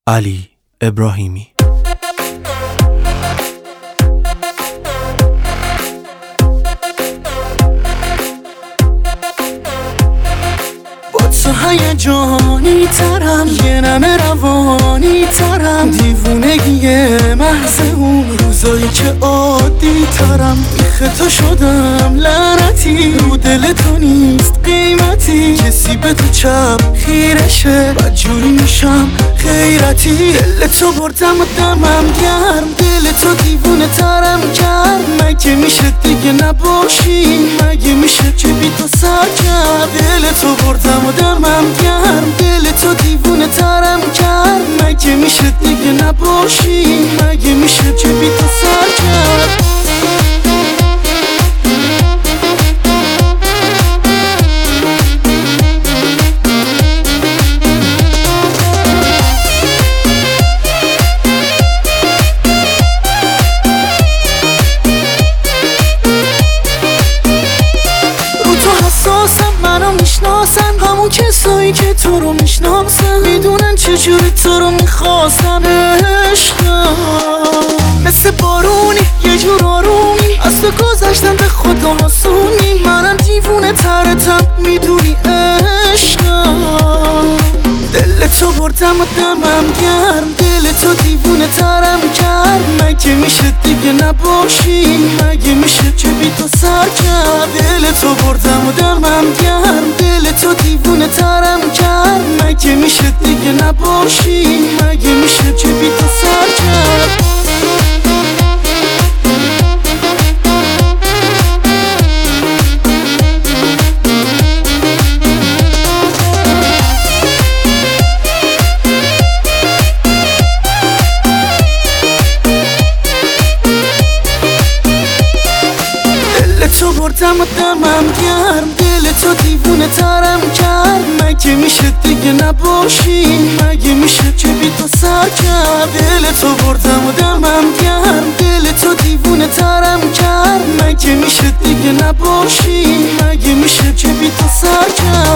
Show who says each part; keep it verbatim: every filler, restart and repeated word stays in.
Speaker 1: علی ابراهیمی.
Speaker 2: تو هیجانی ترم، یه نمه روانی ترم، دیوونگی محض اون روزایی که عادی ترم. بیخ تو شدم لعنتی، رو دل تو نیست قیمتی، کسی به تو چپ خیرشه بدجوری میشم غیرتی. دل تو بردم و دمم گرم، دل تو دیوونه ترم کرد. مگه میشه دیگه نباشی، مگه میشه که بی تو سر کرد. دل تو بردم و دمم گرم، دل تو دیوونه ترم کرد. مگه میشه دیگه نباشی، مگه میشه که بی تو سر کرد. منو میشناسن همون کسایی که تو رو میشناسن، میدونن چجوری تو رو میخواستن. عشقم مثل بارونی یه جور آرومی، از تو گذشتم به خدا آسونی. منم دیوونه ترتم میدونی عشقم. دل تو بردم و دمم گرم، دل تو دیوونه ترم کرد. مگه میشه دیگه نباشی، مگه میشه که بی تو سر کرد. دل تو بردم و دمم گرم، دل تو دیوونه ترم کرد. مگه میشه دیگه نباشی، مگه میشه که بی تو سر کرد. تو بردم و دمم گرم، دل تو دیوونه ترم کرد. مگه میشه دیگه نباشی، مگه میشه که بی تو سر کرد. دل تو بردم و دمم گرم، دل تو دیوونه ترم کرد. مگه میشه دیگه نباشی، مگه میشه که بی تو سر کرد.